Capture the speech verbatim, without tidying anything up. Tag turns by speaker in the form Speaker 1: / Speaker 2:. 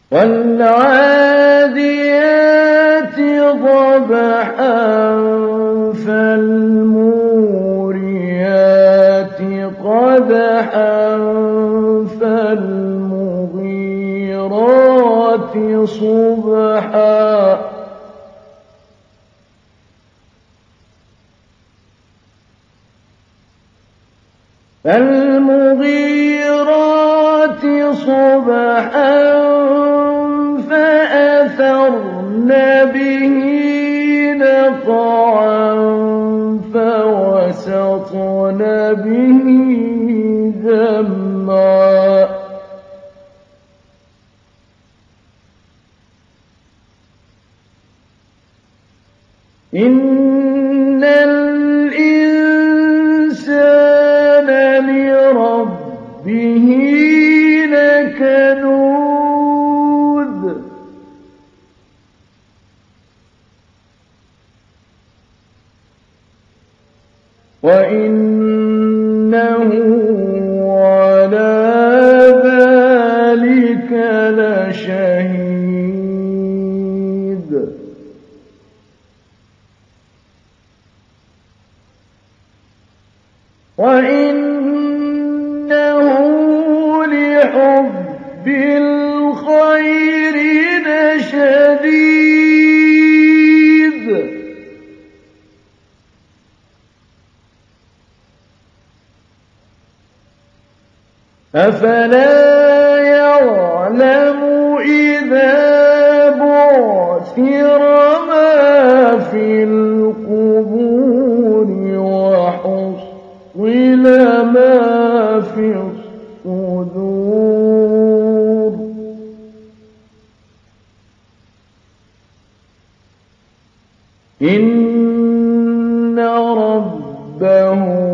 Speaker 1: وَالْعَادِيَاتِ ضَبْحًا فَالْمُورِيَاتِ قَدْحًا فَالْمُغِيرَاتِ صُبْحًا فَالْمُغِيرَاتِ صُبْحًا فَأَثَرْنَ بِهِ نَقْعًا فَوَسَطْنَ بِهِ جَمْعًا إِنَّ الْإِنسَانَ لِرَبِّهِ لَكَنُودٌ وَإِنَّهُ عَلَىٰ ذَٰلِكَ لَشَهِيدٌ وَإِنَّهُ لِحُبِّ الْخَيْرِ لَشَدِيدٌ أَفَلَا يَعْلَمُ إِذَا بُعْثِرَ مَا فِي الْقُبُورِ وَحُصِّلَ مَا فِي الصُّدُورِ إِنَّ رَبَّهُم